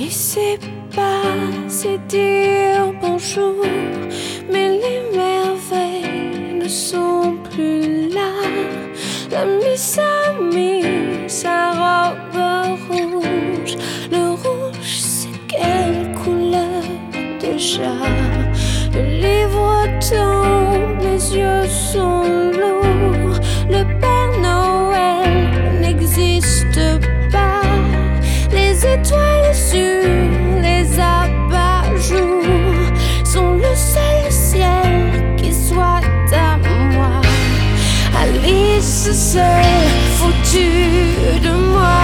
c'est pas, c'est dire bonjour, mais les merveilles ne sont plus là. La Miss a mis sa robe rouge. Le rouge, c'est quelle couleur déjà? Le livre tombe, les yeux sont lourds. Le Père Noël n'existe pas. Les étoiles sur les abat-jours sont le seul ciel qui soit à moi. Alice, c'est foutu de moi.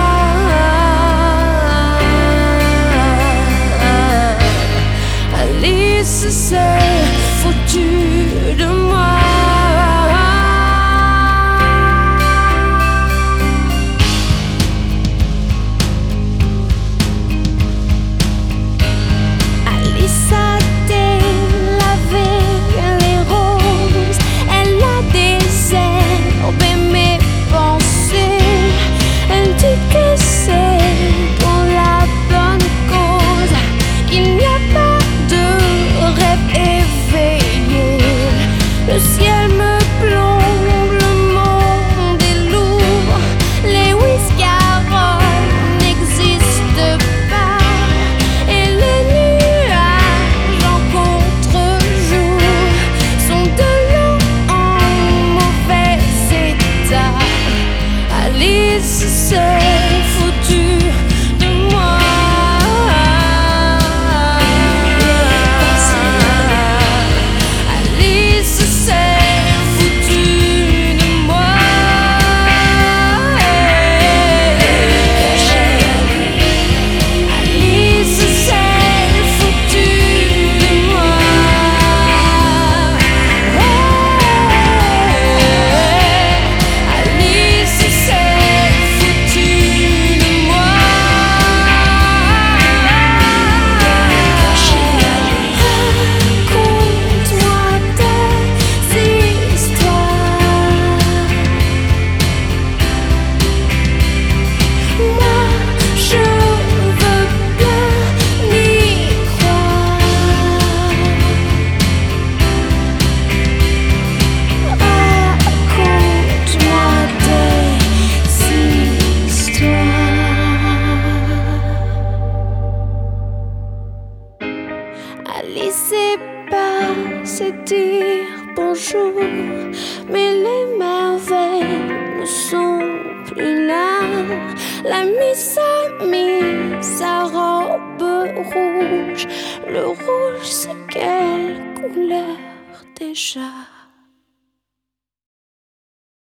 Alice, c'est foutu de moi. Alice a délavé les roses, elle a désherbé mes pensées. Elle dit que c'est pour la bonne cause, qu'il n'y a pas de rêve éveillé. Le ciel me plombe, le monde est lourd. Les whisky-carols n'existent pas. Et les nuages en contre-jour sont de l'eau en mauvais état. Alice, c'est foutu de moi. Alice, c'est foutu de moi. Alice, c'est foutu de moi. Alice, c'est foutu de moi. Raconte-moi tes histoires. Moi, je veux bien y croire. Raconte-moi tes histoires. Alice, c'est pas, c'est dire bonjour, mais les merveilles ne sont plus là. La Miss a mis sa robe rouge. Le rouge, c'est quelle couleur déjà?